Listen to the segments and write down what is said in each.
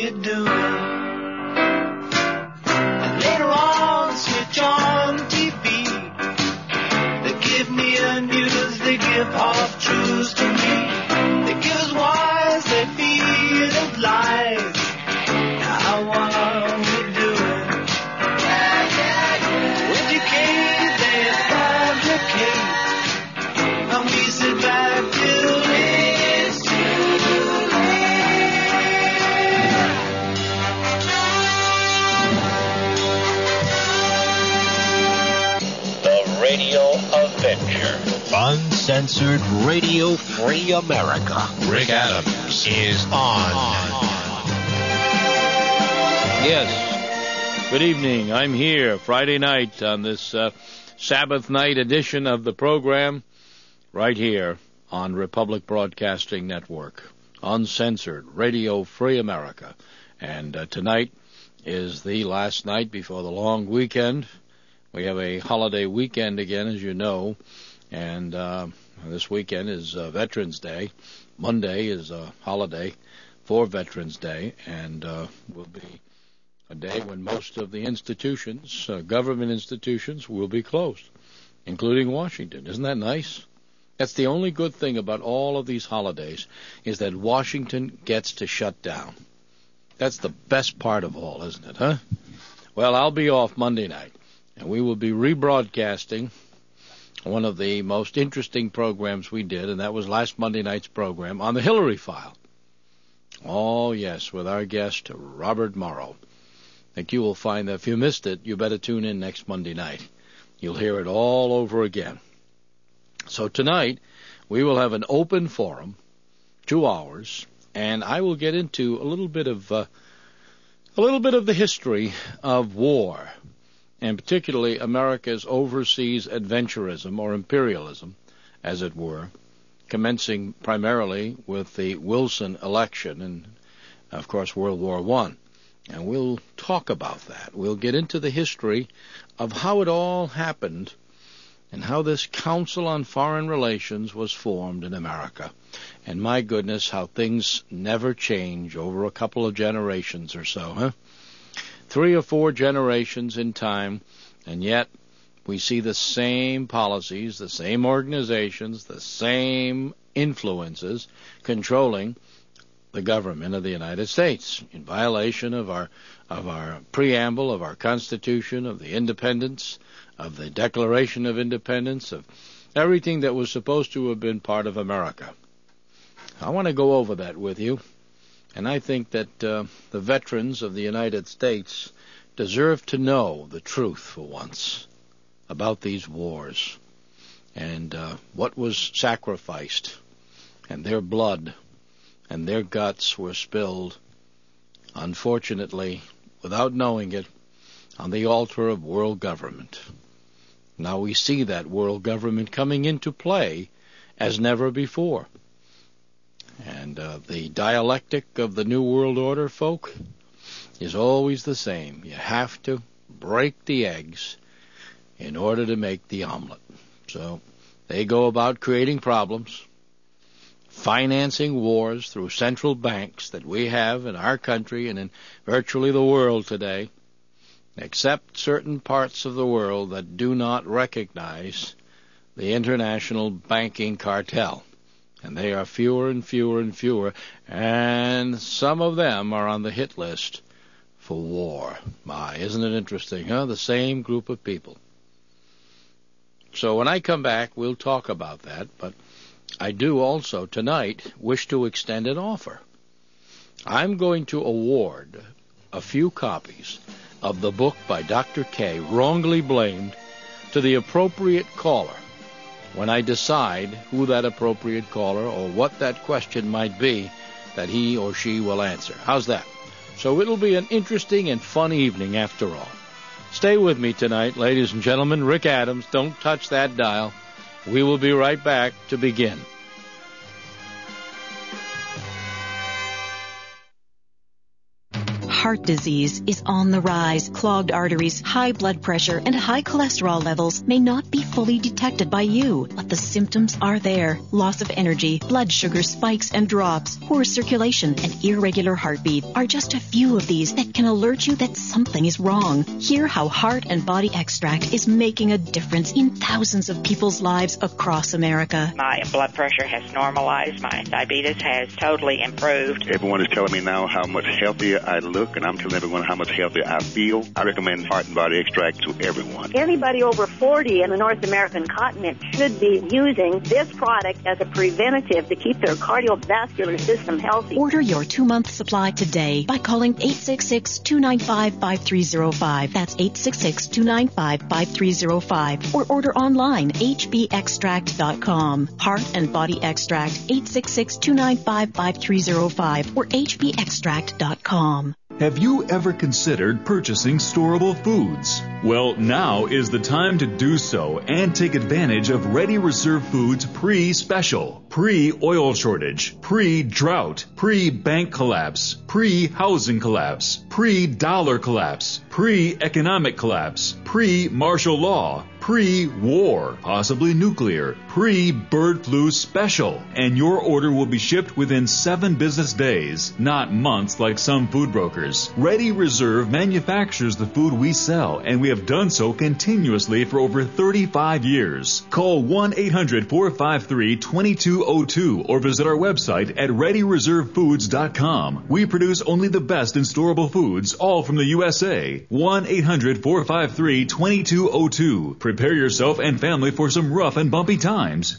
you doing? And later on, switch on TV. They give me a news, they give half truths to me. They give us wise, they feed us lies. How are we doing? Educate, they fabricate. And we sit back till it's too late. The Radio Adventure. Uncensored Radio Free America. Rick Adams is on. Yes. Good evening. I'm here Friday night on this Sabbath night edition of the program right here on Republic Broadcasting Network. Uncensored Radio Free America. And tonight is the last night before the long weekend. We have a holiday weekend again, as you know. And this weekend is Veterans Day. Monday is a holiday for Veterans Day, and will be a day when most of the institutions, government institutions, will be closed, including Washington. Isn't that nice? That's the only good thing about all of these holidays, is that Washington gets to shut down. That's the best part of all, isn't it, huh? Well, I'll be off Monday night, and we will be rebroadcasting one of the most interesting programs we did, and that was last Monday night's program on the Hillary File. Oh, yes, with our guest, Robert Morrow. I think you will find that if you missed it, you better tune in next Monday night. You'll hear it all over again. So tonight, we will have an open forum, 2 hours, and I will get into a little bit of the history of war, and particularly America's overseas adventurism or imperialism, as it were, commencing primarily with the Wilson election and, of course, World War I. And we'll talk about that. We'll get into the history of how it all happened and how this Council on Foreign Relations was formed in America. And my goodness, how things never change over a couple of generations or so, huh? 3 or 4 generations in time, and yet we see the same policies, the same organizations, the same influences controlling the government of the United States in violation of our preamble, of our Constitution, of the independence, of the Declaration of Independence, of everything that was supposed to have been part of America. I want to go over that with you. And I think that the veterans of the United States deserve to know the truth for once about these wars and what was sacrificed, and their blood and their guts were spilled, unfortunately, without knowing it, on the altar of world government. Now we see that world government coming into play as never before. And the dialectic of the New World Order, folk, is always the same. You have to break the eggs in order to make the omelet. So they go about creating problems, financing wars through central banks that we have in our country and in virtually the world today, except certain parts of the world that do not recognize the international banking cartel. And they are fewer and fewer and fewer, and some of them are on the hit list for war. My, isn't it interesting, huh? The same group of people. So when I come back, we'll talk about that, but I do also tonight wish to extend an offer. I'm going to award a few copies of the book by Dr. K, Wrongly Blamed, to the appropriate caller when I decide who that appropriate caller or what that question might be that he or she will answer. How's that? So it'll be an interesting and fun evening after all. Stay with me tonight, ladies and gentlemen. Rick Adams, don't touch that dial. We will be right back to begin. heart disease is on the rise. Clogged arteries, high blood pressure, and high cholesterol levels may not be fully detected by you, but the symptoms are there. Loss of energy, blood sugar spikes and drops, poor circulation, and irregular heartbeat are just a few of these that can alert you that something is wrong. Hear how Heart and Body Extract is making a difference in thousands of people's lives across America. My blood pressure has normalized. My diabetes has totally improved. Everyone is telling me now how much healthier I look, and I'm telling everyone how much healthier I feel. I recommend Heart and Body Extract to everyone. Anybody over 40 in the North American continent should be using this product as a preventative to keep their cardiovascular system healthy. Order your 2-month supply today by calling 866-295-5305. That's 866-295-5305. Or order online, hbextract.com. Heart and Body Extract, 866-295-5305 or hbextract.com. Have you ever considered purchasing storable foods? Well, now is the time to do so and take advantage of Ready Reserve Foods pre-special, pre-oil shortage, pre-drought, pre-bank collapse, pre-housing collapse, pre-dollar collapse, pre-economic collapse, pre-martial law, pre-war, possibly nuclear, pre-bird flu special. And your order will be shipped within 7 business days, not months like some food brokers. Ready Reserve manufactures the food we sell, and we have done so continuously for over 35 years. Call 1-800-453-2202 or visit our website at ReadyReserveFoods.com. We produce only the best in storable foods, all from the USA. 1-800-453-2202. Prepare yourself and family for some rough and bumpy times.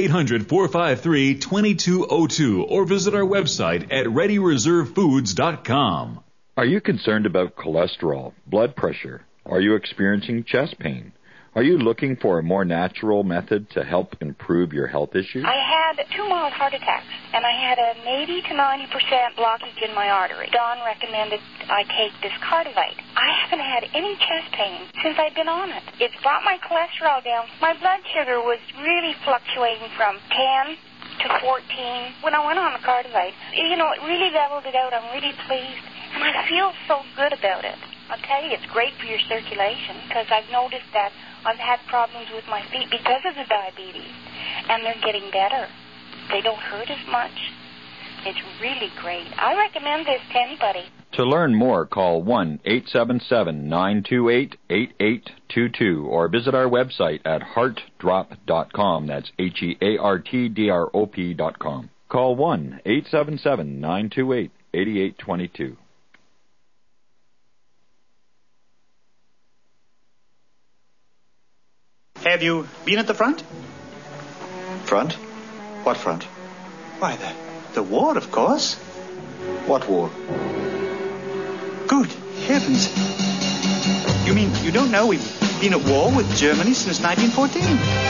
1-800-453-2202 or visit our website at ReadyReserveFoods.com. Are you concerned about cholesterol, blood pressure? Are you experiencing chest pain? Are you looking for a more natural method to help improve your health issues? I had 2 mild heart attacks, and I had an 80 to 90% blockage in my artery. Don recommended I take this Cardivite. I haven't had any chest pain since I've been on it. It's brought my cholesterol down. My blood sugar was really fluctuating from 10 to 14 when I went on the Cardivite. You know, it really leveled it out. I'm really pleased, and I feel so good about it. I'll tell you, it's great for your circulation because I've noticed that I've had problems with my feet because of the diabetes, and they're getting better. They don't hurt as much. It's really great. I recommend this to anybody. To learn more, call 1-877-928-8822 or visit our website at heartdrop.com. That's HEARTDROP.com. Call 1-877-928-8822. Have you been at the front? Front? What front? Why, the war, of course. What war? Good heavens. You mean you don't know we've been at war with Germany since 1914?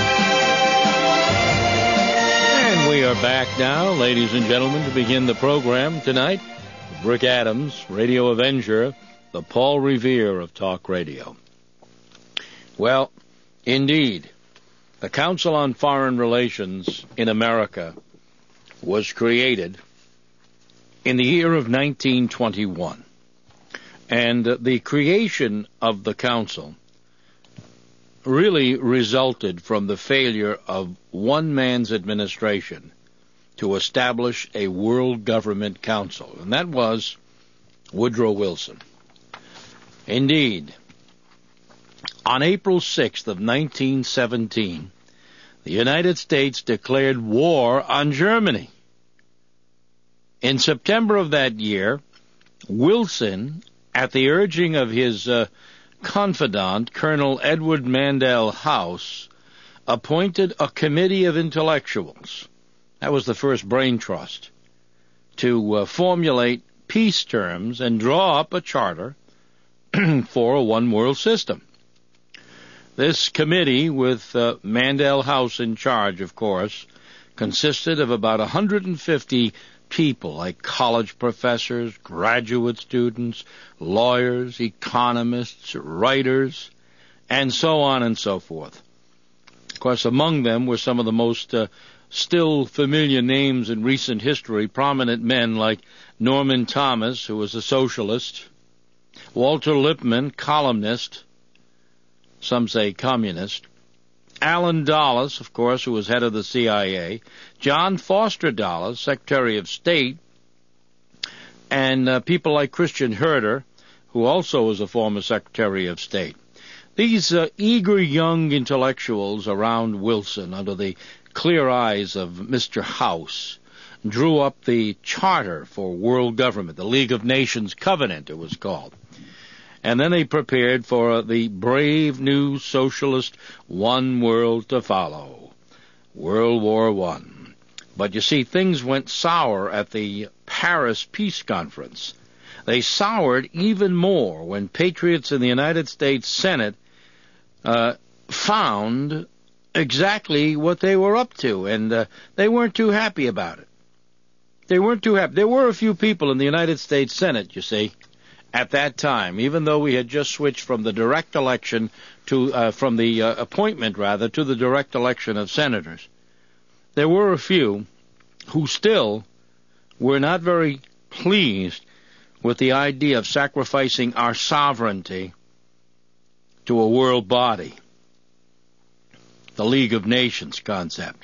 And we are back now, ladies and gentlemen, to begin the program tonight. Rick Adams, Radio Avenger, the Paul Revere of Talk Radio. Well, indeed, the Council on Foreign Relations in America was created in the year of 1921. And the creation of the Council really resulted from the failure of one man's administration to establish a World Government Council, and that was Woodrow Wilson. Indeed, on April 6th of 1917, the United States declared war on Germany. In September of that year, Wilson, at the urging of his confidant, Colonel Edward Mandell House, appointed a committee of intellectuals. That was the first brain trust, to formulate peace terms and draw up a charter for a one-world system. This committee, with Mandell House in charge, of course, consisted of about 150 people, like college professors, graduate students, lawyers, economists, writers, and so on and so forth. Of course, among them were some of the most still familiar names in recent history, prominent men like Norman Thomas, who was a socialist, Walter Lippmann, columnist, some say communist, Allen Dulles, of course, who was head of the CIA, John Foster Dulles, Secretary of State, and people like Christian Herter, who also was a former Secretary of State. These eager young intellectuals around Wilson, under the clear eyes of Mr. House, drew up the Charter for World Government, the League of Nations Covenant, it was called. And then they prepared for the brave new socialist one world to follow, World War I. But you see, things went sour at the Paris Peace Conference. They soured even more when patriots in the United States Senate found exactly what they were up to, and they weren't too happy about it. They weren't too happy. There were a few people in the United States Senate, you see, at that time, even though we had just switched from the direct election to appointment to the direct election of senators. There were a few who still were not very pleased with the idea of sacrificing our sovereignty to a world body, the League of Nations concept.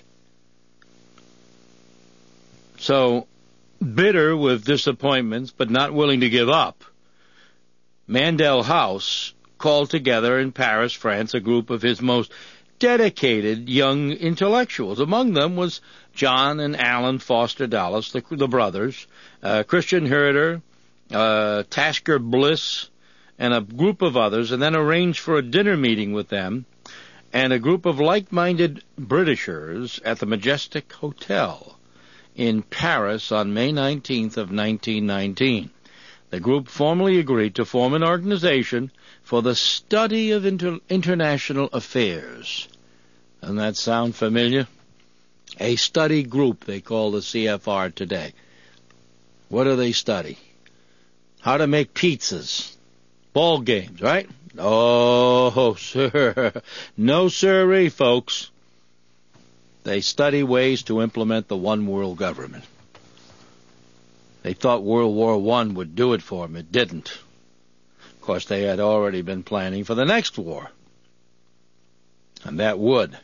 So, bitter with disappointments, but not willing to give up, Mandel House called together in Paris, France, a group of his most dedicated young intellectuals. Among them was John and Allen Foster Dulles, the brothers, Christian Herter, Tasker Bliss, and a group of others, and then arranged for a dinner meeting with them and a group of like-minded Britishers at the Majestic Hotel in Paris on May 19th of 1919. The group formally agreed to form an organization for the study of international affairs. Doesn't that sound familiar? A study group, they call the CFR today. What do they study? How to make pizzas. Ball games, right? Oh, sir. No sirree, folks. They study ways to implement the one world government. They thought World War I would do it for them. It didn't. Of course, they had already been planning for the next war. And that would.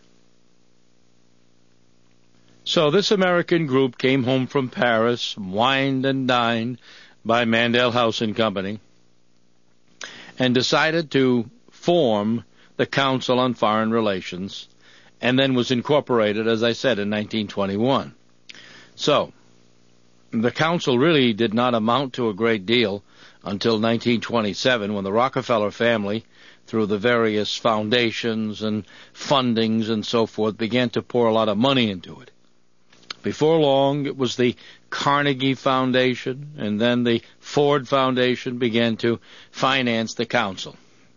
So this American group came home from Paris, wined and dined by Mandel House and Company, and decided to form the Council on Foreign Relations, and then was incorporated, as I said, in 1921. So, the Council really did not amount to a great deal until 1927, when the Rockefeller family, through the various foundations and fundings and so forth, began to pour a lot of money into it. Before long, it was the Carnegie Foundation, and then the Ford Foundation began to finance the Council.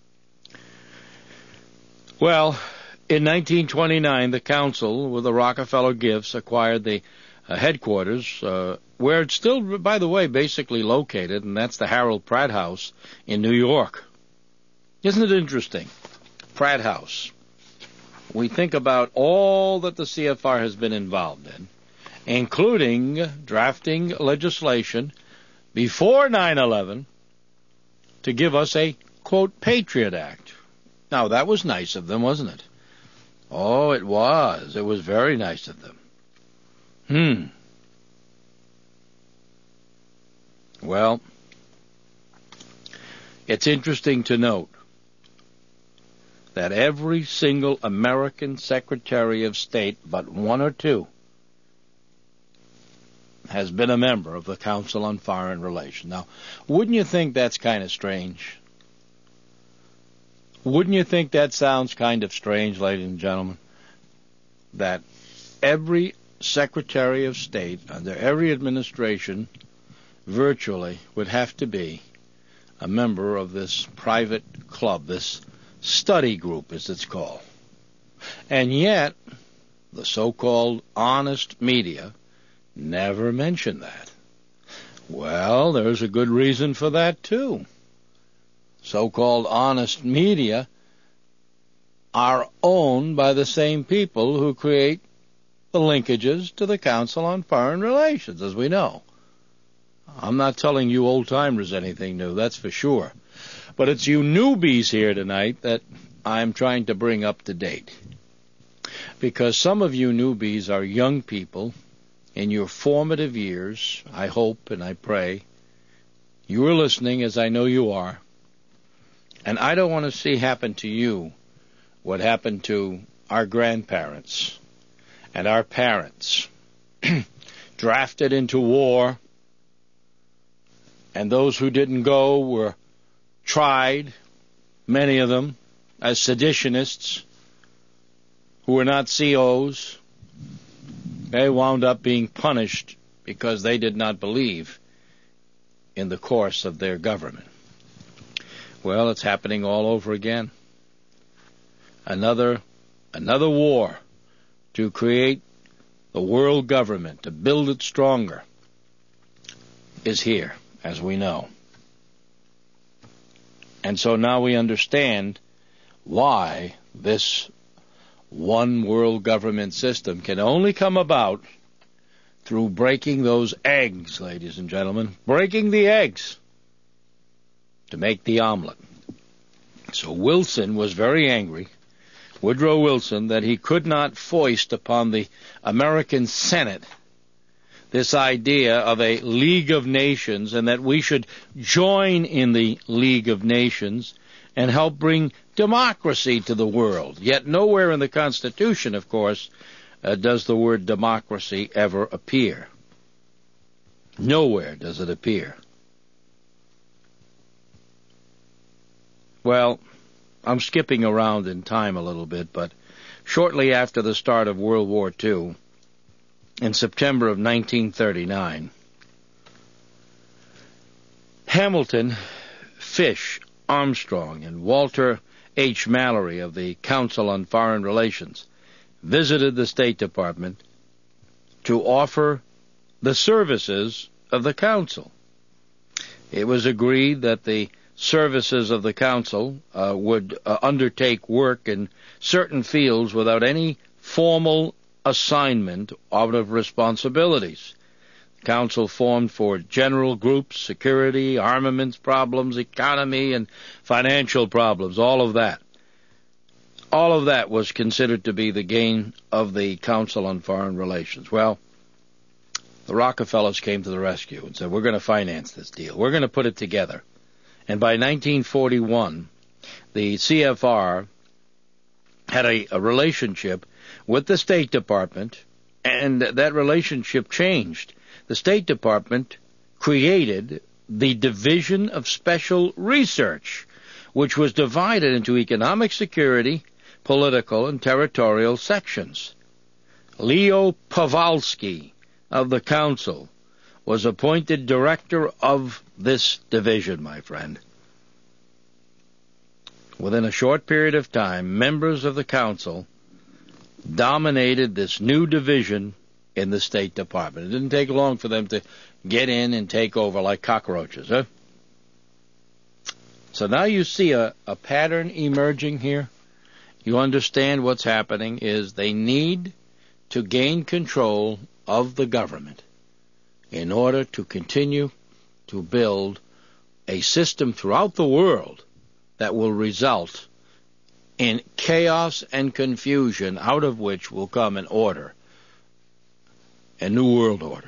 Well, in 1929, the Council, with the Rockefeller gifts, acquired the headquarters, where it's still, by the way, basically located, and that's the Harold Pratt House in New York. Isn't it interesting? Pratt House. We think about all that the CFR has been involved in, including drafting legislation before 9/11 to give us a, quote, Patriot Act. Now, that was nice of them, wasn't it? Oh, it was. It was very nice of them. Well, it's interesting to note that every single American Secretary of State, but one or two, has been a member of the Council on Foreign Relations. Now, wouldn't you think that's kind of strange? Wouldn't you think that sounds kind of strange, ladies and gentlemen? That every Secretary of State, under every administration, virtually would have to be a member of this private club, this study group, as it's called. And yet, the so-called honest media never mention that. Well, there's a good reason for that, too. So-called honest media are owned by the same people who create the linkages to the Council on Foreign Relations, as we know. I'm not telling you old-timers anything new, that's for sure. But it's you newbies here tonight that I'm trying to bring up to date. Because some of you newbies are young people in your formative years. I hope and I pray you are listening, as I know you are. And I don't want to see happen to you what happened to our grandparents and our parents. Drafted into war, and those who didn't go were tried, many of them, as seditionists who were not COs. They wound up being punished because they did not believe in the course of their government. Well, it's happening all over again. Another war to create the world government, to build it stronger, is here, as we know. And so now we understand why this one world government system can only come about through breaking those eggs, ladies and gentlemen, breaking the eggs to make the omelet. So Wilson was very angry, Woodrow Wilson, that he could not foist upon the American Senate this idea of a League of Nations and that we should join in the League of Nations and help bring democracy to the world. Yet nowhere in the Constitution, of course, does the word democracy ever appear. Nowhere does it appear. Well, I'm skipping around in time a little bit, but shortly after the start of World War II, in September of 1939, Hamilton, Fish, Armstrong, and Walter H. Mallory of the Council on Foreign Relations visited the State Department to offer the services of the Council. It was agreed that the services of the Council would undertake work in certain fields without any formal assignment of responsibilities. The Council formed for general groups, security, armaments problems, economy, and financial problems, all of that. All of that was considered to be the gain of the Council on Foreign Relations. Well, the Rockefellers came to the rescue and said, we're going to finance this deal. We're going to put it together. And by 1941, the CFR had a relationship with the State Department, and that relationship changed. The State Department created the Division of Special Research, which was divided into economic security, political, and territorial sections. Leo Pawlowski of the Council was appointed director of this division, my friend. Within a short period of time, members of the Council dominated this new division in the State Department. It didn't take long for them to get in and take over like cockroaches, huh? So now you see a pattern emerging here. You understand what's happening is they need to gain control of the government in order to continue to build a system throughout the world that will result in chaos and confusion, out of which will come an order, a new world order.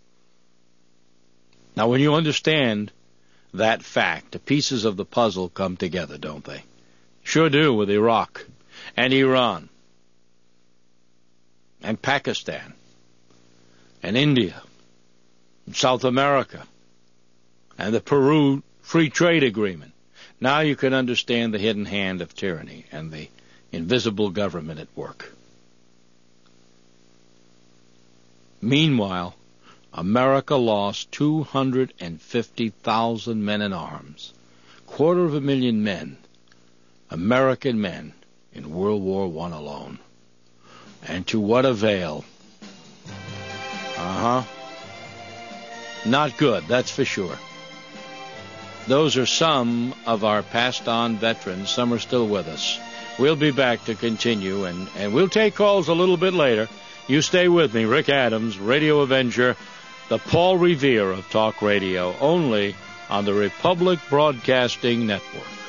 Now, when you understand that fact, the pieces of the puzzle come together, don't they? Sure do, with Iraq and Iran and Pakistan and India and South America and the Peru Free Trade Agreement. Now you can understand the hidden hand of tyranny and the invisible government at work. Meanwhile, America lost 250,000 men in arms, 250,000 men, American men, in World War I alone. And to what avail? Not good, that's for sure. Those are some of our passed-on veterans. Some are still with us. We'll be back to continue, and we'll take calls a little bit later. You stay with me, Rick Adams, Radio Avenger, the Paul Revere of Talk Radio, only on the Republic Broadcasting Network.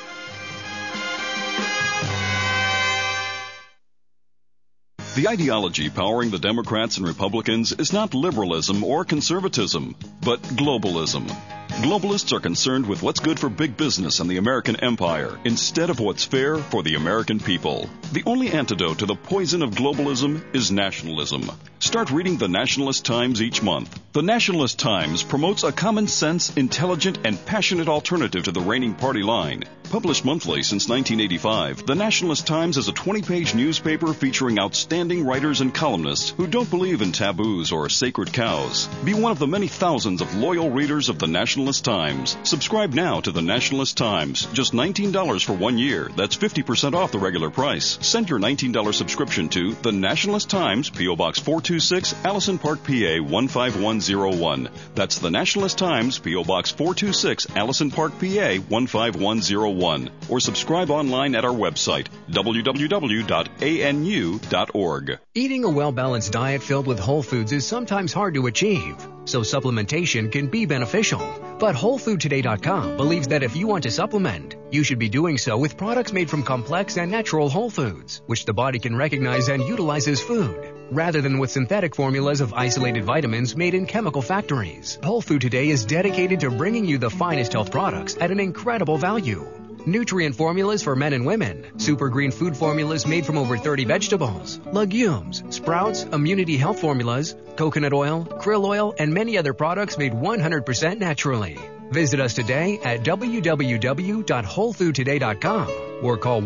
The ideology powering the Democrats and Republicans is not liberalism or conservatism, but globalism. Globalists are concerned with what's good for big business and the American empire instead of what's fair for the American people. The only antidote to the poison of globalism is nationalism. Start reading the Nationalist Times each month. The Nationalist Times promotes a common sense, intelligent, and passionate alternative to the reigning party line. Published monthly since 1985, the Nationalist Times is a 20-page newspaper featuring outstanding writers and columnists who don't believe in taboos or sacred cows. Be one of the many thousands of loyal readers of the Nationalist Times. Subscribe now to the Nationalist Times. Just $19 for 1 year. That's 50% off the regular price. Send your $19 subscription to the Nationalist Times, P.O. Box 426, Allison Park, PA 15101. That's the Nationalist Times, P.O. Box 426, Allison Park, PA 15101. Or subscribe online at our website, www.anu.org. Eating a well-balanced diet filled with whole foods is sometimes hard to achieve, so supplementation can be beneficial. But WholeFoodToday.com believes that if you want to supplement, you should be doing so with products made from complex and natural whole foods, which the body can recognize and utilize as food, rather than with synthetic formulas of isolated vitamins made in chemical factories. Whole Food Today is dedicated to bringing you the finest health products at an incredible value. Nutrient formulas for men and women, super green food formulas made from over 30 vegetables, legumes, sprouts, immunity health formulas, coconut oil, krill oil, and many other products made 100% naturally. Visit us today at www.wholefoodtoday.com or call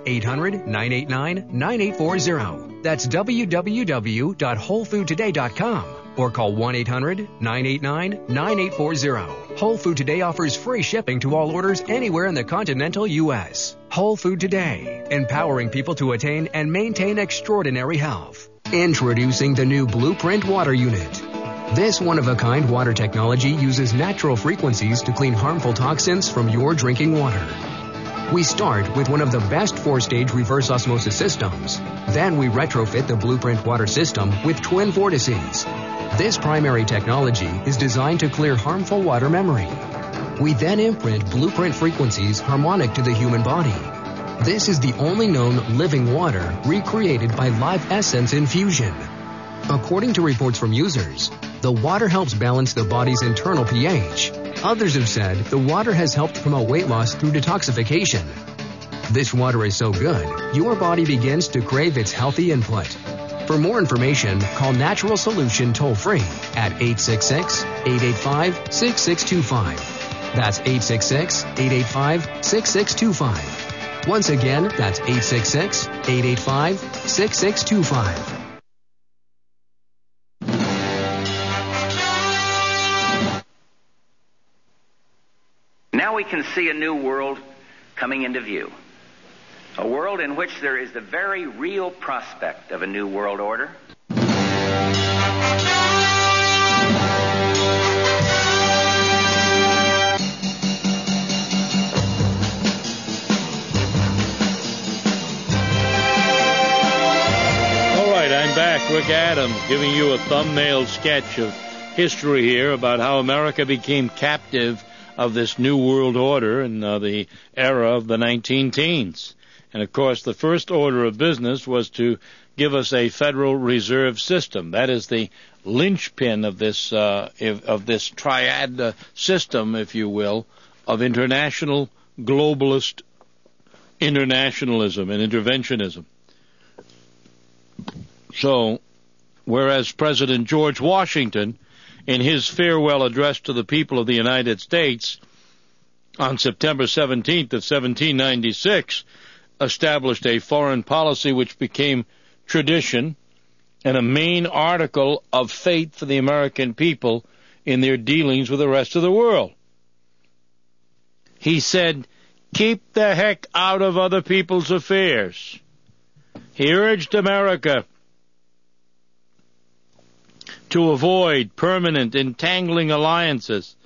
1-800-989-9840. That's www.wholefoodtoday.com or call 1-800-989-9840. Whole Food Today offers free shipping to all orders anywhere in the continental U.S. Whole Food Today, empowering people to attain and maintain extraordinary health. Introducing the new Blueprint Water Unit. This one-of-a-kind water technology uses natural frequencies to clean harmful toxins from your drinking water. We start with one of the best 4-stage reverse osmosis systems. Then we retrofit the Blueprint water system with twin vortices. This primary technology is designed to clear harmful water memory. We then imprint Blueprint frequencies harmonic to the human body. This is the only known living water recreated by Live Essence infusion. According to reports from users, the water helps balance the body's internal pH. Others have said the water has helped promote weight loss through detoxification. This water is so good, your body begins to crave its healthy input. For more information, call Natural Solution toll-free at 866-885-6625. That's 866-885-6625. Once again, that's 866-885-6625. Now we can see a new world coming into view. A world in which there is the very real prospect of a new world order. All right, I'm back. Rick Adams giving you a thumbnail sketch of history here about how America became captive of this new world order in the era of the 19-teens. And, of course, the first order of business was to give us a Federal Reserve System. That is the linchpin of this triad system, if you will, of international globalist internationalism and interventionism. So, whereas President George Washington, in his farewell address to the people of the United States on September 17th of 1796, established a foreign policy which became tradition and a main article of faith for the American people in their dealings with the rest of the world. He said, "Keep the heck out of other people's affairs." He urged America to avoid permanent entangling alliances.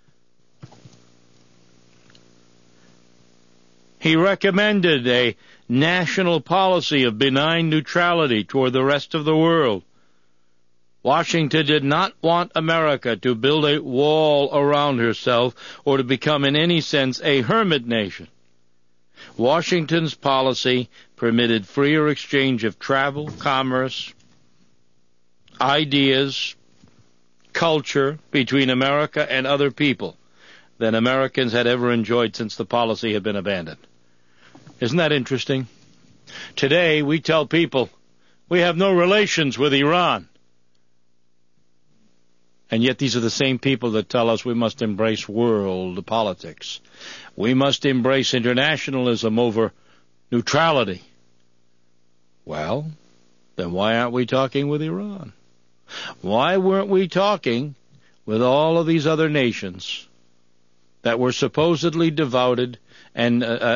He recommended a national policy of benign neutrality toward the rest of the world. Washington did not want America to build a wall around herself or to become in any sense a hermit nation. Washington's policy permitted freer exchange of travel, commerce, ideas, culture between America and other people than Americans had ever enjoyed since the policy had been abandoned. Isn't that interesting? Today, we tell people we have no relations with Iran. And yet these are the same people that tell us we must embrace world politics. We must embrace internationalism over neutrality. Well, then why aren't we talking with Iran? Why weren't we talking with all of these other nations that were supposedly devoted and,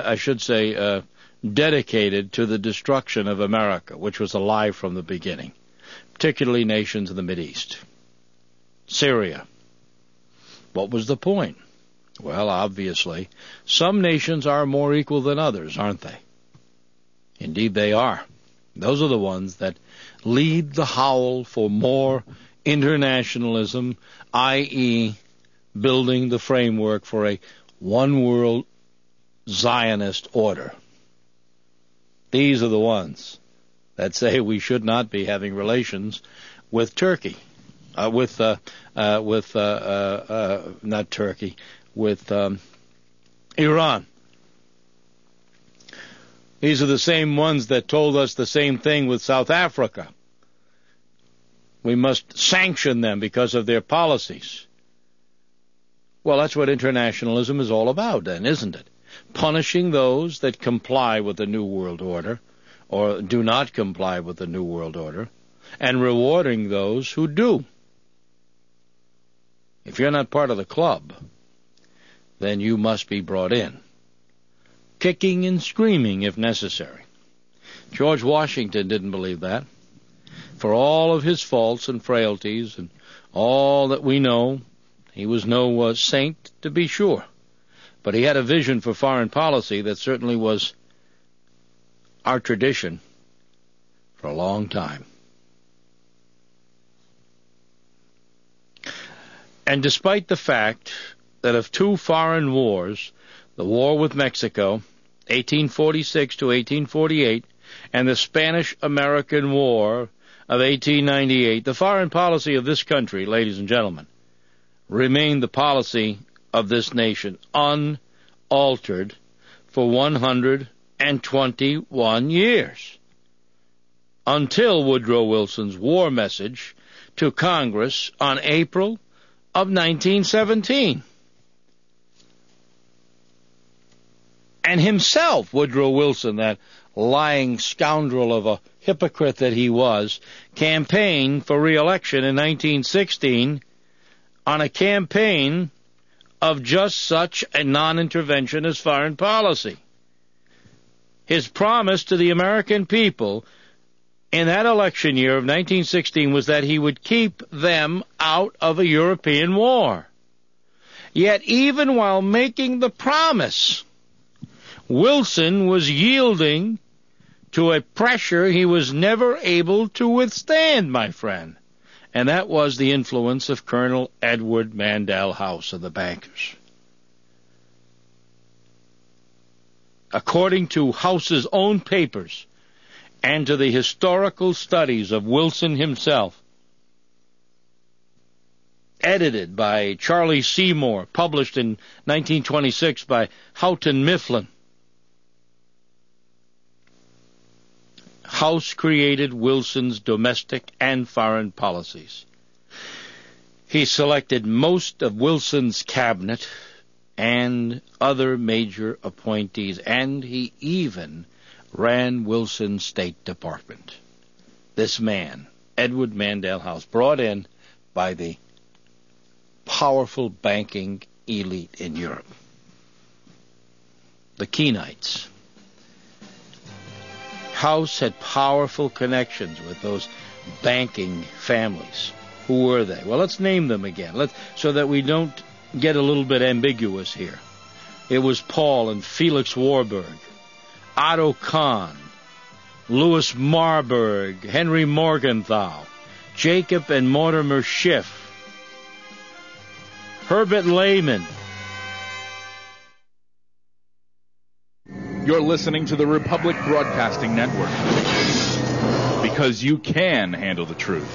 dedicated to the destruction of America, which was a lie from the beginning, particularly nations in the Mideast? Syria. What was the point? Well, obviously, some nations are more equal than others, aren't they? Indeed, they are. Those are the ones that lead the howl for more internationalism, i.e., building the framework for a one-world Zionist order. These are the ones that say we should not be having relations with Turkey. With Iran. These are the same ones that told us the same thing with South Africa. We must sanction them because of their policies. Well, that's what internationalism is all about then, isn't it? Punishing those that comply with the New World Order or do not comply with the New World Order and rewarding those who do. If you're not part of the club, then you must be brought in, kicking and screaming if necessary. George Washington didn't believe that. For all of his faults and frailties and all that we know, he was no saint, to be sure. But he had a vision for foreign policy that certainly was our tradition for a long time. And despite the fact that of two foreign wars, the war with Mexico, 1846 to 1848, and the Spanish-American War of 1898, the foreign policy of this country, ladies and gentlemen, remained the policy of this nation unaltered for 121 years, until Woodrow Wilson's war message to Congress on April of 1917. And himself, Woodrow Wilson, that lying scoundrel of a hypocrite that he was, campaigned for re-election in 1916 on a campaign of just such a non-intervention as foreign policy. His promise to the American people in that election year of 1916 was that he would keep them out of a European war. Yet even while making the promise, Wilson was yielding to a pressure he was never able to withstand, my friend. And that was the influence of Colonel Edward Mandell House of the bankers. According to House's own papers, and to the historical studies of Wilson himself, edited by Charlie Seymour, published in 1926 by Houghton Mifflin, House created Wilson's domestic and foreign policies. He selected most of Wilson's cabinet and other major appointees, and he even ran Wilson's State Department. This man, Edward Mandell House, brought in by the powerful banking elite in Europe, the Keenites. House had powerful connections with those banking families. Who were they? Well, let's name them again, so that we don't get a little bit ambiguous here. It was Paul and Felix Warburg, Otto Kahn, Louis Marburg, Henry Morgenthau, Jacob and Mortimer Schiff, Herbert Lehman. You're listening to the Republic Broadcasting Network. Because you can handle the truth.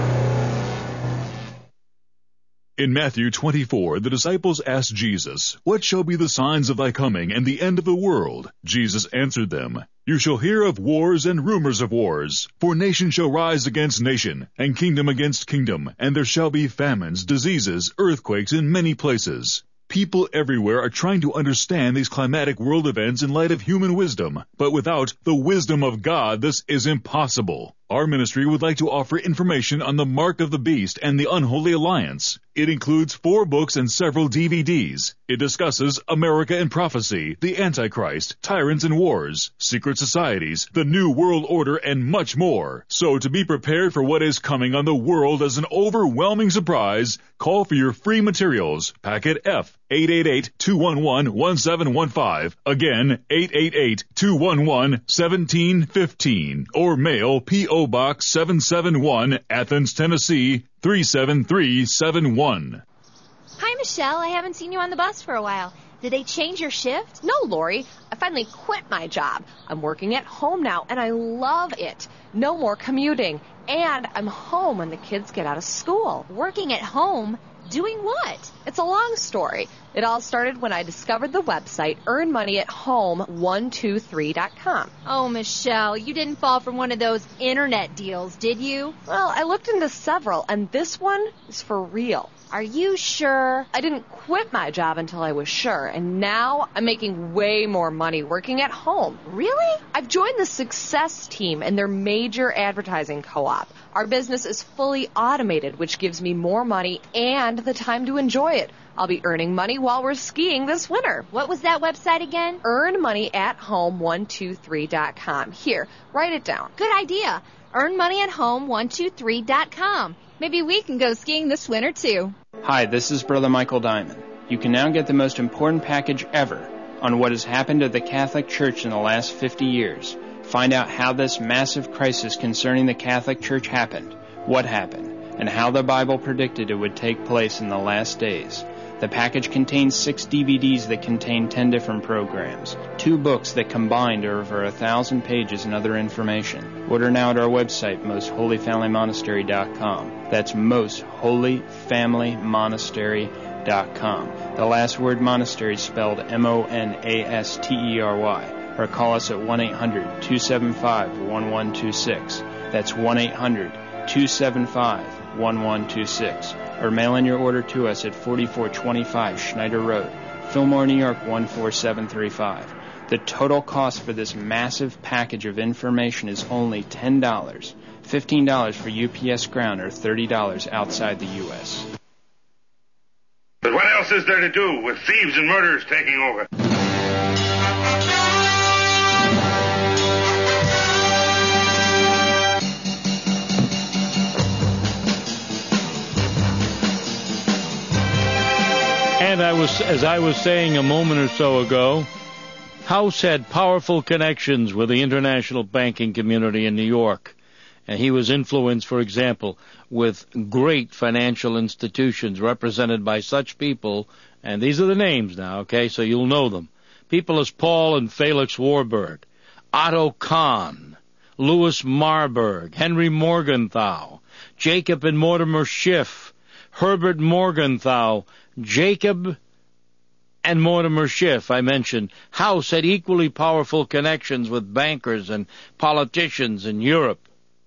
In Matthew 24, the disciples asked Jesus, "What shall be the signs of thy coming and the end of the world?" Jesus answered them, "You shall hear of wars and rumors of wars. For nation shall rise against nation, and kingdom against kingdom, and there shall be famines, diseases, earthquakes in many places." People everywhere are trying to understand these climatic world events in light of human wisdom, but without the wisdom of God, this is impossible. Our ministry would like to offer information on the Mark of the Beast and the Unholy Alliance. It includes 4 books and several DVDs. It discusses America in Prophecy, the Antichrist, Tyrants and Wars, Secret Societies, the New World Order, and much more. So to be prepared for what is coming on the world as an overwhelming surprise, call for your free materials. Packet F, 888-211-1715. Again, 888-211-1715. Or mail P.O. Box 771, Athens, Tennessee, 37371. Hi, Michelle. I haven't seen you on the bus for a while. Did they change your shift? No, Lori. I finally quit my job. I'm working at home now, and I love it. No more commuting. And I'm home when the kids get out of school. Working at home? Doing what? It's a long story. It all started when I discovered the website earnmoneyathome123.com. Oh, Michelle, you didn't fall for one of those internet deals, did you? Well, I looked into several, and this one is for real. Are you sure? I didn't quit my job until I was sure, and now I'm making way more money working at home. Really? I've joined the Success Team and their major advertising co-op. Our business is fully automated, which gives me more money and the time to enjoy it. I'll be earning money while we're skiing this winter. What was that website again? earnmoneyathome123.com. Here, write it down. Good idea. earnmoneyathome123.com. Maybe we can go skiing this winter, too. Hi, this is Brother Michael Diamond. You can now get the most important package ever on what has happened to the Catholic Church in the last 50 years. Find out how this massive crisis concerning the Catholic Church happened, what happened, and how the Bible predicted it would take place in the last days. The package contains 6 DVDs that contain 10 different programs, 2 books that combined are over 1,000 pages and other information. Order now at our website, mostholyfamilymonastery.com. That's mostholyfamilymonastery.com. The last word monastery is spelled M-O-N-A-S-T-E-R-Y. Or call us at 1-800-275-1126. That's 1-800-275-1126. Or mail in your order to us at 4425 Schneider Road, Fillmore, New York 14735. The total cost for this massive package of information is only $10, $15 for UPS Ground, or $30 outside the U.S. But what else is there to do with thieves and murderers taking over? And as I was saying a moment or so ago, House had powerful connections with the international banking community in New York. And he was influenced, for example, with great financial institutions represented by such people, and these are the names now, okay, so you'll know them. People as Paul and Felix Warburg, Otto Kahn, Louis Marburg, Henry Morgenthau, Jacob and Mortimer Schiff, Herbert Morgenthau, Jacob and Mortimer Schiff, I mentioned. House had equally powerful connections with bankers and politicians in Europe.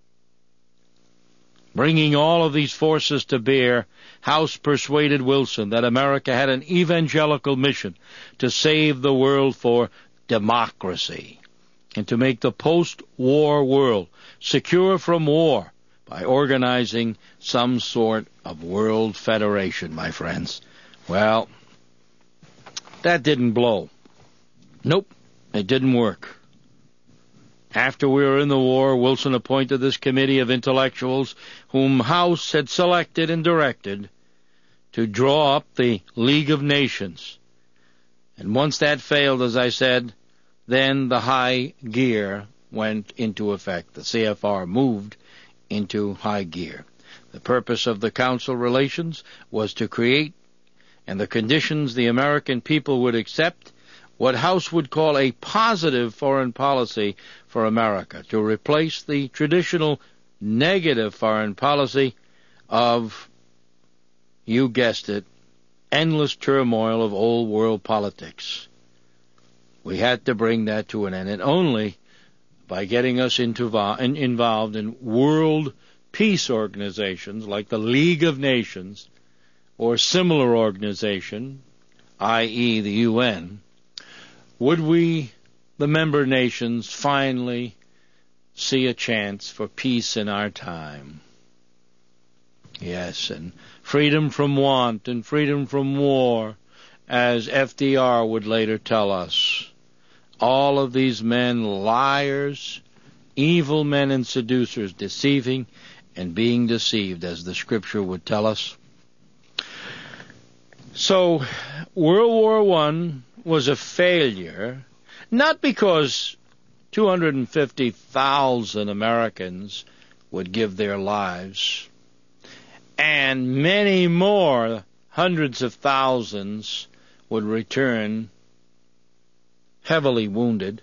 Bringing all of these forces to bear, House persuaded Wilson that America had an evangelical mission to save the world for democracy and to make the post-war world secure from war by organizing some sort of world federation, my friends. Well, that didn't blow. Nope, it didn't work. After we were in the war, Wilson appointed this committee of intellectuals whom House had selected and directed to draw up the League of Nations. And once that failed, as I said, then the high gear went into effect. The CFR moved into high gear. The purpose of the Council relations was to create, and the conditions the American people would accept what House would call a positive foreign policy for America, to replace the traditional negative foreign policy of, you guessed it, endless turmoil of old world politics. We had to bring that to an end, and only by getting us involved in world peace organizations like the League of Nations or similar organization, i.e. the UN, would we, the member nations, finally see a chance for peace in our time. Yes, and freedom from want and freedom from war, as FDR would later tell us. All of these men, liars, evil men and seducers, deceiving and being deceived, as the Scripture would tell us. So, World War I was a failure, not because 250,000 Americans would give their lives, and many more, hundreds of thousands, would return heavily wounded,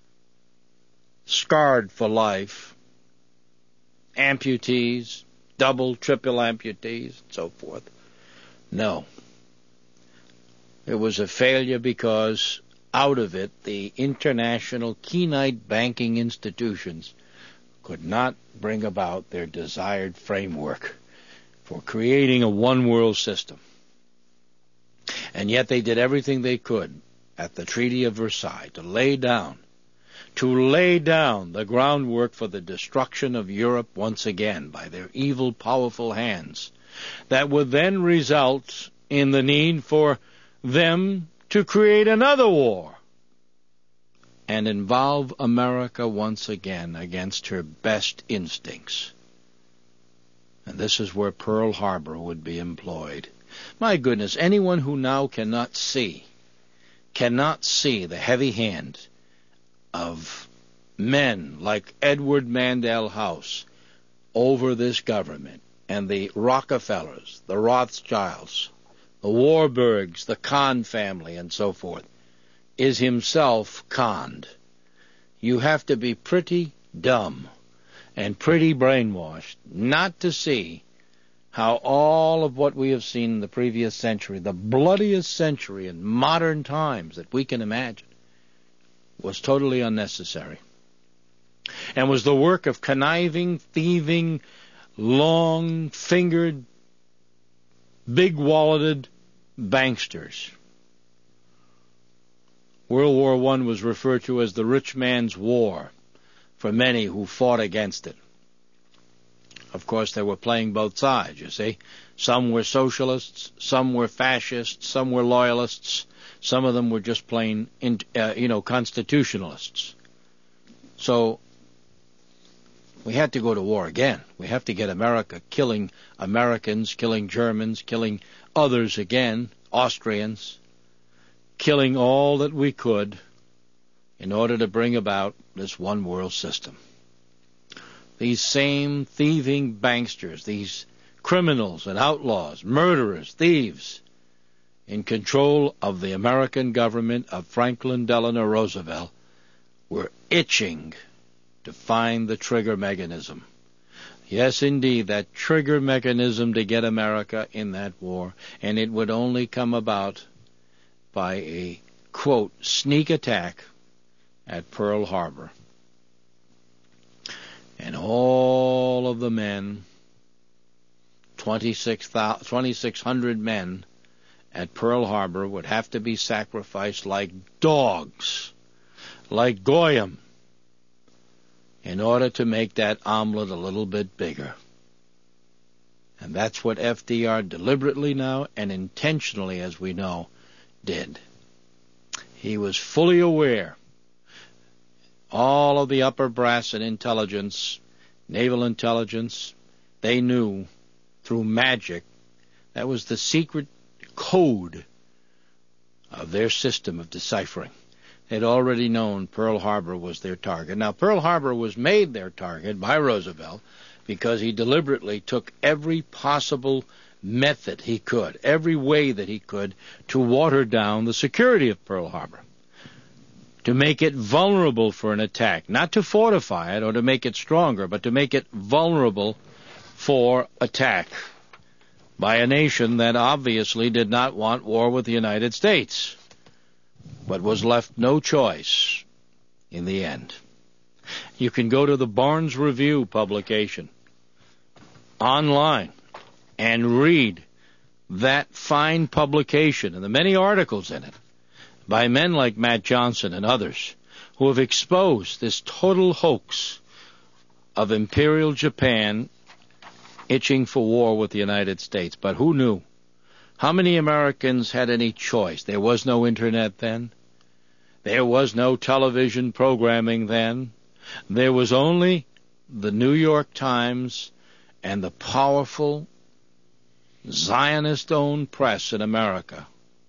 scarred for life, amputees, double, triple amputees, and so forth. No. It was a failure because out of it, the international Kenight banking institutions could not bring about their desired framework for creating a one-world system. And yet they did everything they could at the Treaty of Versailles to lay down the groundwork for the destruction of Europe once again by their evil, powerful hands that would then result in the need for them to create another war and involve America once again against her best instincts. And this is where Pearl Harbor would be employed. My goodness, anyone who now cannot see the heavy hand of men like Edward Mandell House over this government, and the Rockefellers, the Rothschilds, the Warburgs, the Kahn family, and so forth, is himself conned. You have to be pretty dumb and pretty brainwashed not to see how all of what we have seen in the previous century, the bloodiest century in modern times that we can imagine, was totally unnecessary and was the work of conniving, thieving, long-fingered, big-walleted banksters. World War I was referred to as the rich man's war for many who fought against it. Of course, they were playing both sides, you see. Some were socialists, some were fascists, some were loyalists, some of them were just plain, constitutionalists. So we had to go to war again. We have to get America killing Americans, killing Germans, killing others again, Austrians, killing all that we could in order to bring about this one world system. These same thieving banksters, these criminals and outlaws, murderers, thieves, in control of the American government of Franklin Delano Roosevelt, were itching to find the trigger mechanism. Yes, indeed, that trigger mechanism to get America in that war, and it would only come about by a, quote, sneak attack at Pearl Harbor. And all of the men, 2,600 men at Pearl Harbor, would have to be sacrificed like dogs, like Goyim, in order to make that omelet a little bit bigger. And that's what FDR deliberately now and intentionally, as we know, did. He was fully aware. All of the upper brass and intelligence, naval intelligence, they knew through magic. That was the secret code of their system of deciphering. They'd already known Pearl Harbor was their target. Now, Pearl Harbor was made their target by Roosevelt because he deliberately took every possible method he could, every way that he could, to water down the security of Pearl Harbor. to make it vulnerable for an attack, not to fortify it or to make it stronger, but to make it vulnerable for attack by a nation that obviously did not want war with the United States, but was left no choice in the end. You can go to the Barnes Review publication online and read that fine publication and the many articles in it by men like Matt Johnson and others who have exposed this total hoax of Imperial Japan itching for war with the United States. But who knew? How many Americans had any choice? There was no internet then. There was no television programming then. There was only the New York Times and the powerful Zionist-owned press in America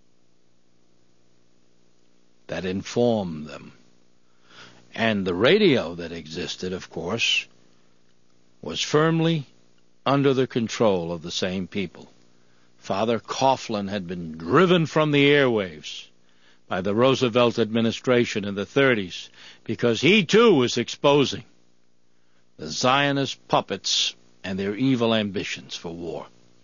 that informed them. And the radio that existed, of course, was firmly under the control of the same people. Father Coughlin had been driven from the airwaves by the Roosevelt administration in the 30s because he too was exposing the Zionist puppets and their evil ambitions for war.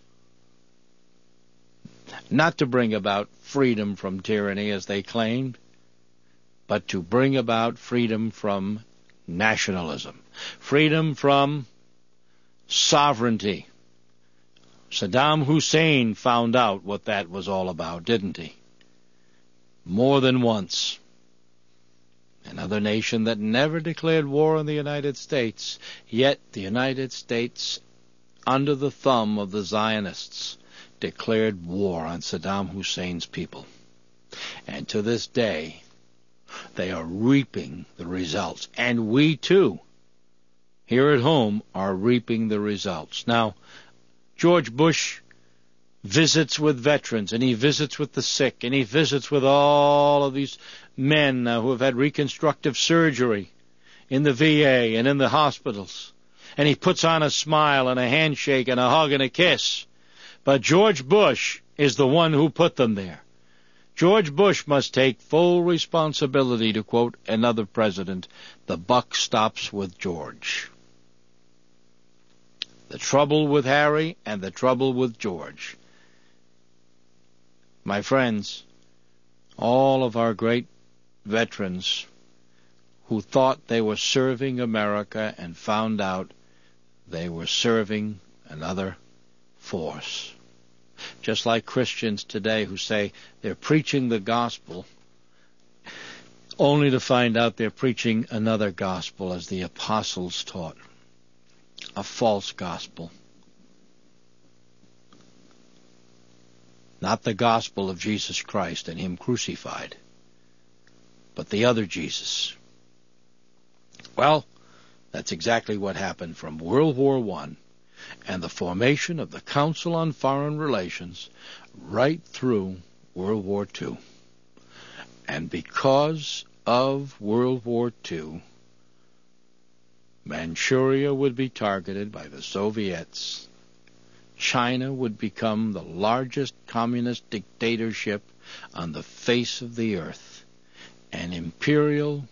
Not to bring about freedom from tyranny, as they claimed, but to bring about freedom from nationalism, freedom from sovereignty. Saddam Hussein found out what that was all about, didn't he? More than once. Another nation that never declared war on the United States, yet the United States, under the thumb of the Zionists, declared war on Saddam Hussein's people. And to this day, they are reaping the results. And we, too, here at home, are reaping the results. Now, George Bush visits with veterans, and he visits with the sick, and he visits with all of these men who have had reconstructive surgery in the VA and in the hospitals. And he puts on a smile and a handshake and a hug and a kiss. But George Bush is the one who put them there. George Bush must take full responsibility, to quote another president, "The buck stops with George." The trouble with Harry and the trouble with George. My friends, all of our great veterans who thought they were serving America and found out they were serving another force. Just like Christians today who say they're preaching the gospel only to find out they're preaching another gospel, as the apostles taught. A false gospel. Not the gospel of Jesus Christ and Him crucified, but the other Jesus. Well, that's exactly what happened from World War I and the formation of the Council on Foreign Relations right through World War II. And because of World War II, Manchuria would be targeted by the Soviets. China would become the largest communist dictatorship on the face of the earth. And imperial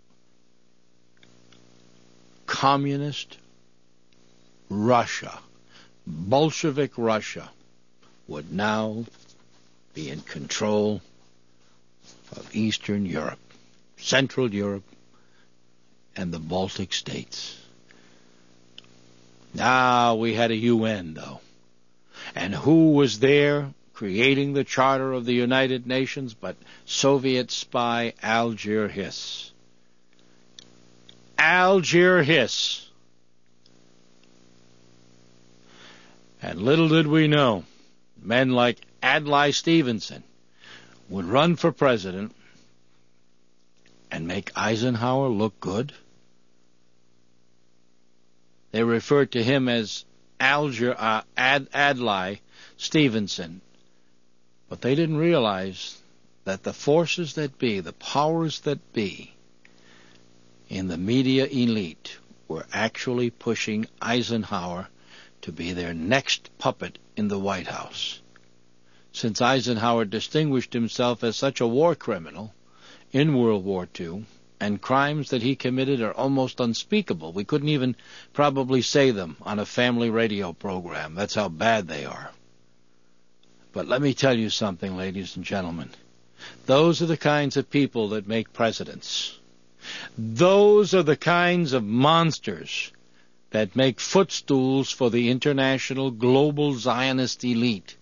communist Russia, Bolshevik Russia, would now be in control of Eastern Europe, Central Europe, and the Baltic states. Now we had a UN, though. And who was there creating the Charter of the United Nations but Soviet spy Alger Hiss? Alger Hiss. And little did we know, men like Adlai Stevenson would run for president and make Eisenhower look good. They referred to him as Adlai Stevenson. But they didn't realize that the forces that be, the powers that be, in the media elite were actually pushing Eisenhower to be their next puppet in the White House. Since Eisenhower distinguished himself as such a war criminal in World War II, and crimes that he committed are almost unspeakable. We couldn't even probably say them on a family radio program. That's how bad they are. But let me tell you something, ladies and gentlemen. Those are the kinds of people that make presidents. Those are the kinds of monsters that make footstools for the international global Zionist elite.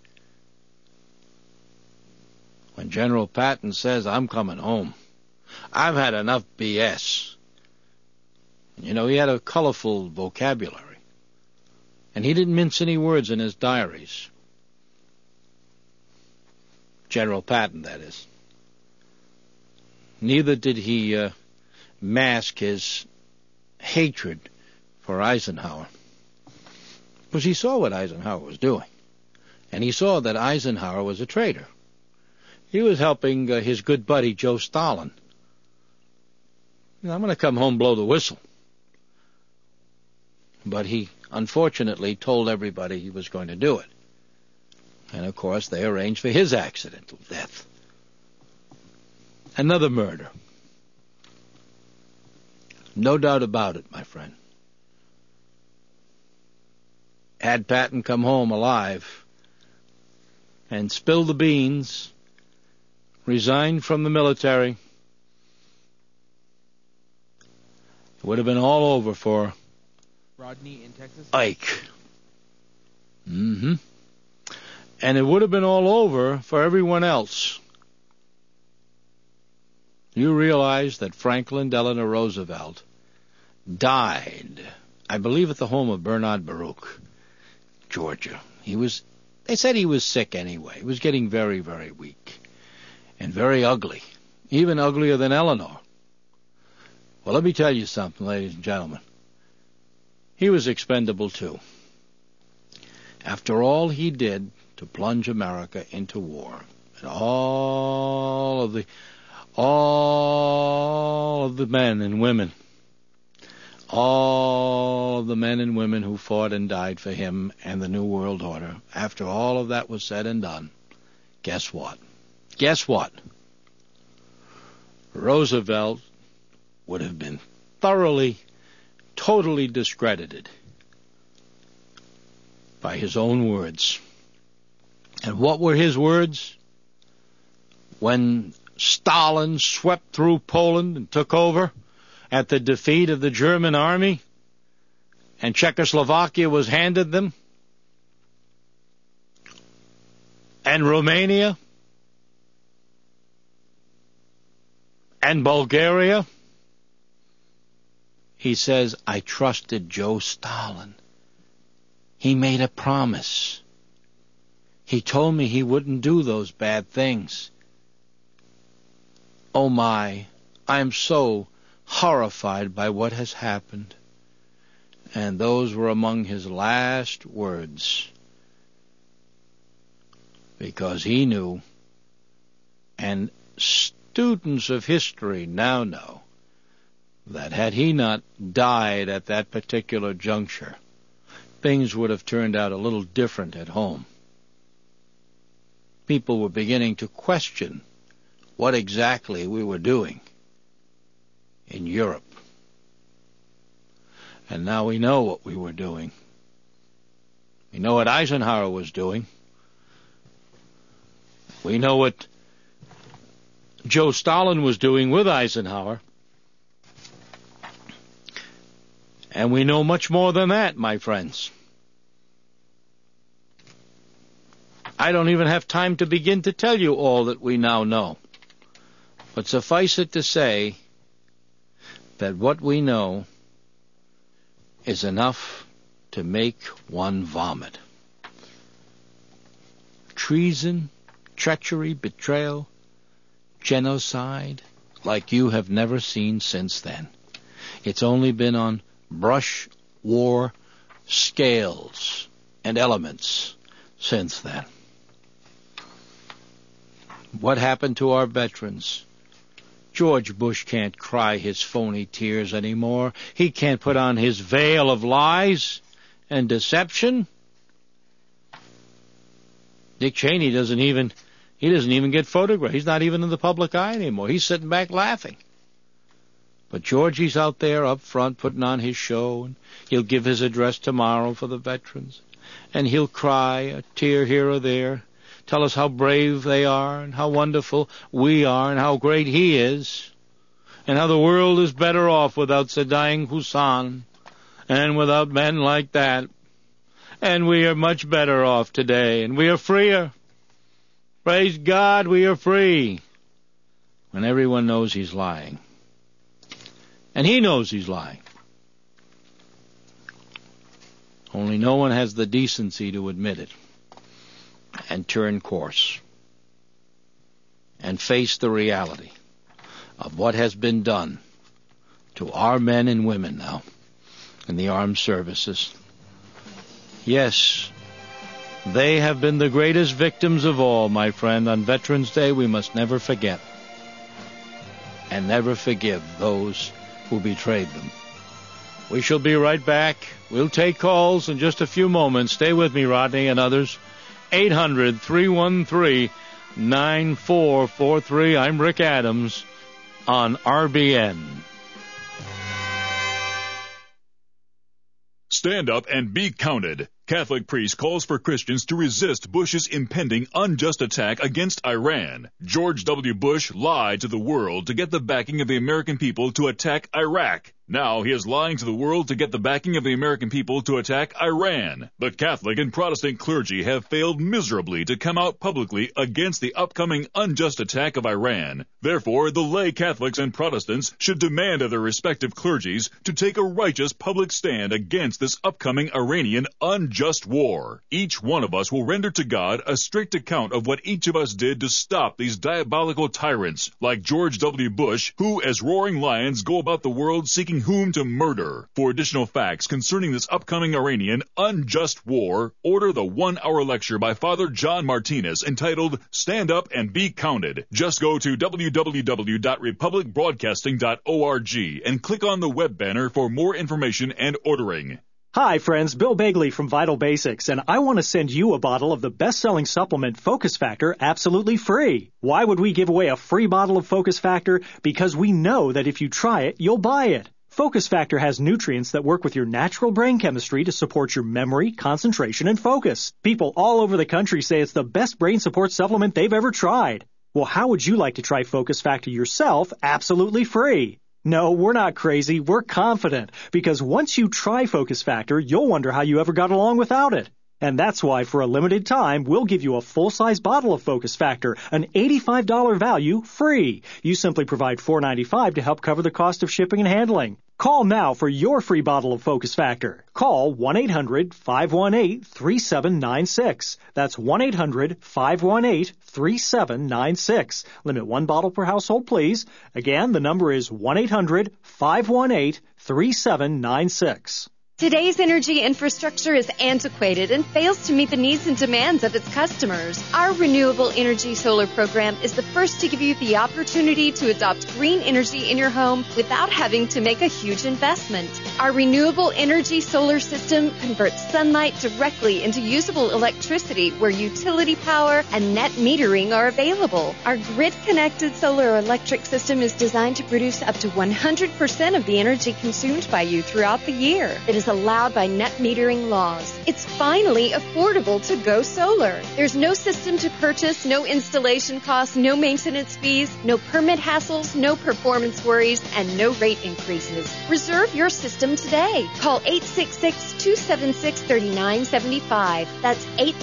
When General Patton says, I'm coming home, I've had enough BS. You know, he had a colorful vocabulary. And he didn't mince any words in his diaries. General Patton, that is. Neither did he mask his hatred for Eisenhower. Because he saw what Eisenhower was doing. And he saw that Eisenhower was a traitor. He was helping his good buddy Joe Stalin. I'm going to come home, blow the whistle. But he, unfortunately, told everybody he was going to do it. And, of course, they arranged for his accidental death. Another murder. No doubt about it, my friend. Had Patton come home alive and spilled the beans, resigned from the military, it would have been all over for Rodney in Texas? Ike. Mm-hmm. And it would have been all over for everyone else. You realize that Franklin Delano Roosevelt died, I believe, at the home of Bernard Baruch, Georgia. They said he was sick anyway. He was getting very, very weak and very ugly, even uglier than Eleanor. Well, let me tell you something, ladies and gentlemen. He was expendable too. After all he did to plunge America into war, and all of the men and women, all of the men and women who fought and died for him and the New World Order, after all of that was said and done, guess what? Guess what? Roosevelt would have been thoroughly, totally discredited by his own words. And what were his words? When Stalin swept through Poland and took over at the defeat of the German army, and Czechoslovakia was handed them, and Romania, and Bulgaria, he says, I trusted Joe Stalin. He made a promise. He told me he wouldn't do those bad things. Oh my, I am so horrified by what has happened. And those were among his last words. Because he knew, and students of history now know, that had he not died at that particular juncture, things would have turned out a little different at home. People were beginning to question what exactly we were doing in Europe. And now we know what we were doing. We know what Eisenhower was doing. We know what Joe Stalin was doing with Eisenhower. And we know much more than that, my friends. I don't even have time to begin to tell you all that we now know. But suffice it to say that what we know is enough to make one vomit. Treason, treachery, betrayal, genocide, like you have never seen since then. It's only been on brush war scales and elements since then. What happened to our veterans? George Bush can't cry his phony tears anymore. He can't put on his veil of lies and deception. Dick Cheney doesn't even He doesn't even get photographed. He's not even in the public eye anymore. He's sitting back laughing. But Georgie's out there up front putting on his show, and he'll give his address tomorrow for the veterans. And he'll cry, a tear here or there, tell us how brave they are and how wonderful we are and how great he is, and how the world is better off without Saddam Hussein and without men like that. And we are much better off today, and we are freer. Praise God, we are free. When everyone knows he's lying. And he knows he's lying. Only no one has the decency to admit it and turn course and face the reality of what has been done to our men and women now in the armed services. Yes, they have been the greatest victims of all, my friend. On Veterans Day, we must never forget and never forgive those who betrayed them. We shall be right back. We'll take calls in just a few moments. Stay with me, Rodney, and others. 800-313-9443. I'm Rick Adams on RBN. Stand up and be counted. Catholic priest calls for Christians to resist Bush's impending unjust attack against Iran. George W. Bush lied to the world to get the backing of the American people to attack Iraq. Now he is lying to the world to get the backing of the American people to attack Iran. The Catholic and Protestant clergy have failed miserably to come out publicly against the upcoming unjust attack of Iran. Therefore, the lay Catholics and Protestants should demand of their respective clergies to take a righteous public stand against this upcoming Iranian unjust war. Each one of us will render to God a strict account of what each of us did to stop these diabolical tyrants like George W. Bush, who as roaring lions go about the world seeking whom to murder. For additional facts concerning this upcoming Iranian unjust war, order the 1-hour lecture by Father John Martinez entitled Stand Up and Be Counted. Just go to www.republicbroadcasting.org and click on the web banner for more information and ordering. Hi friends, Bill Bagley from Vital Basics, and I want to send you a bottle of the best-selling supplement Focus Factor absolutely free. Why would we give away a free bottle of Focus Factor? Because we know that if you try it, you'll buy it. Focus Factor has nutrients that work with your natural brain chemistry to support your memory, concentration, and focus. People all over the country say it's the best brain support supplement they've ever tried. Well, how would you like to try Focus Factor yourself absolutely free? No, we're not crazy. We're confident. Because once you try Focus Factor, you'll wonder how you ever got along without it. And that's why, for a limited time, we'll give you a full-size bottle of Focus Factor, an $85 value, free. You simply provide $4.95 to help cover the cost of shipping and handling. Call now for your free bottle of Focus Factor. Call 1-800-518-3796. That's 1-800-518-3796. Limit one bottle per household, please. Again, the number is 1-800-518-3796. Today's energy infrastructure is antiquated and fails to meet the needs and demands of its customers. Our Renewable Energy Solar program is the first to give you the opportunity to adopt green energy in your home without having to make a huge investment. Our Renewable Energy Solar system converts sunlight directly into usable electricity where utility power and net metering are available. Our grid-connected solar electric system is designed to produce up to 100% of the energy consumed by you throughout the year. It is allowed by net metering laws. It's finally affordable to go solar. There's no system to purchase, no installation costs, no maintenance fees, no permit hassles, no performance worries, and no rate increases. Reserve your system today. Call 866-276-3975. That's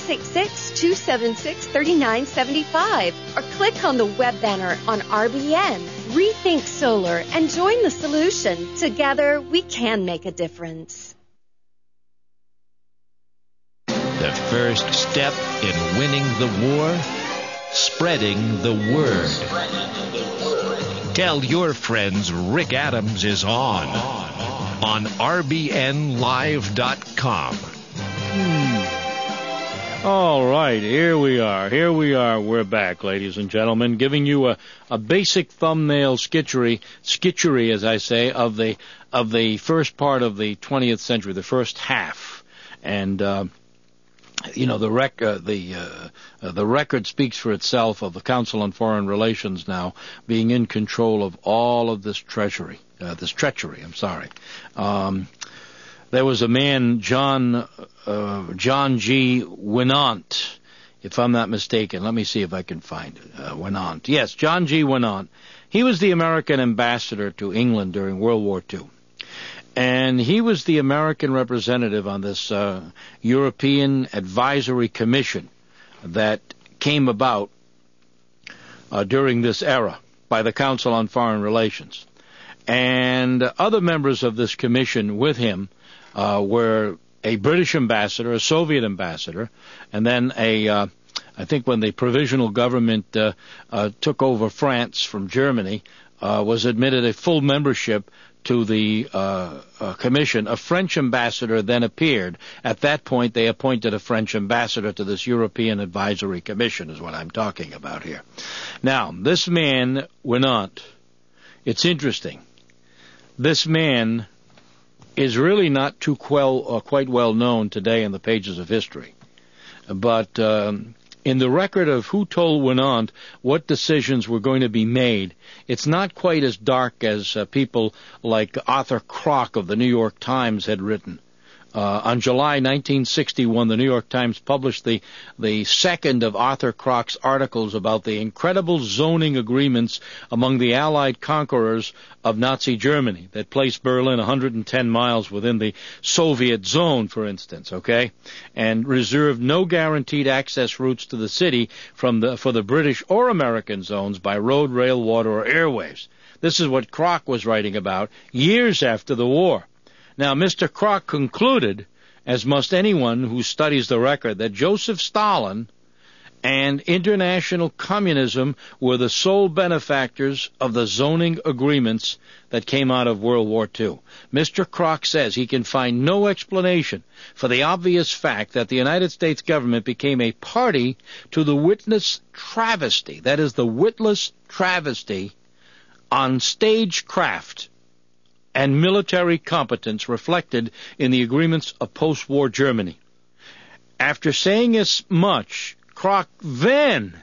866-276-3975. Or click on the web banner on RBN. Rethink solar and join the solution. Together, we can make a difference. The first step in winning the war, spreading the word. Tell your friends Rick Adams is on RBNLive.com. All right, here we are. We're back, ladies and gentlemen, giving you a basic thumbnail sketchery, as I say, of the first part of the 20th century, the first half. And the record speaks for itself of the Council on Foreign Relations now being in control of all of this treachery. There was a man, John G. Winant, if I'm not mistaken. Let me see if I can find it. Winant. Yes, John G. Winant. He was the American ambassador to England during World War II. And he was the American representative on this European Advisory Commission that came about during this era by the Council on Foreign Relations. And other members of this commission with him were a British ambassador, a Soviet ambassador, and then I think when the provisional government took over France from Germany, was admitted a full membership to the commission. A French ambassador then appeared. At that point, they appointed a French ambassador to this European Advisory Commission, is what I'm talking about here. Now, this man, Winant, it's interesting. This man is really not too quite well known today in the pages of history. But in the record of who told Winant what decisions were going to be made, it's not quite as dark as people like Arthur Kroc of the New York Times had written. On July 1961, the New York Times published the second of Arthur Kroc's articles about the incredible zoning agreements among the Allied conquerors of Nazi Germany that placed Berlin 110 miles within the Soviet zone, for instance, okay, and reserved no guaranteed access routes to the city for the British or American zones by road, rail, water, or airwaves. This is what Kroc was writing about years after the war. Now, Mr. Kroc concluded, as must anyone who studies the record, that Joseph Stalin and international communism were the sole benefactors of the zoning agreements that came out of World War II. Mr. Kroc says he can find no explanation for the obvious fact that the United States government became a party to the witless travesty, that is, the witless travesty on stagecraft and military competence reflected in the agreements of post-war Germany. After saying as much, Kroc then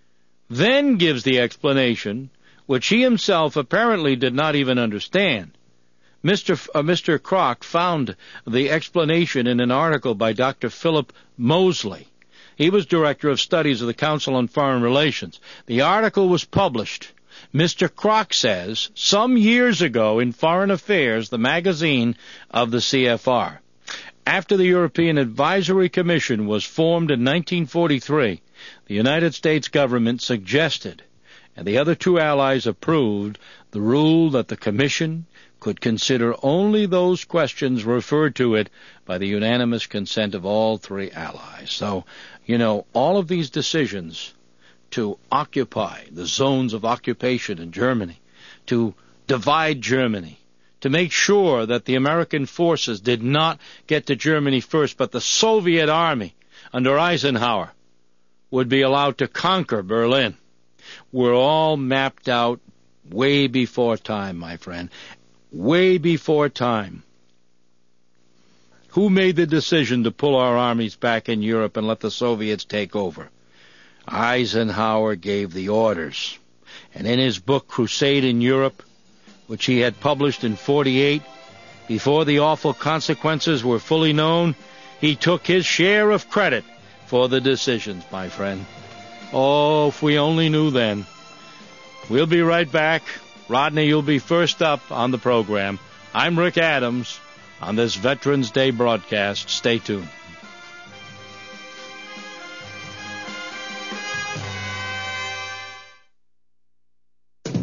gives the explanation, which he himself apparently did not even understand. Mr. Kroc found the explanation in an article by Dr. Philip Mosley. He was director of studies of the Council on Foreign Relations. The article was published, Mr. Kroc says, some years ago in Foreign Affairs, the magazine of the CFR. After the European Advisory Commission was formed in 1943, the United States government suggested, and the other two allies approved, the rule that the Commission could consider only those questions referred to it by the unanimous consent of all three allies. So, all of these decisions to occupy the zones of occupation in Germany, to divide Germany, to make sure that the American forces did not get to Germany first, but the Soviet army under Eisenhower would be allowed to conquer Berlin, were all mapped out way before time, my friend, way before time. Who made the decision to pull our armies back in Europe and let the Soviets take over? Eisenhower gave the orders. And in his book, Crusade in Europe, which he had published in 1948, before the awful consequences were fully known, he took his share of credit for the decisions, my friend. Oh, if we only knew then. We'll be right back. Rodney, you'll be first up on the program. I'm Rick Adams on this Veterans Day broadcast. Stay tuned.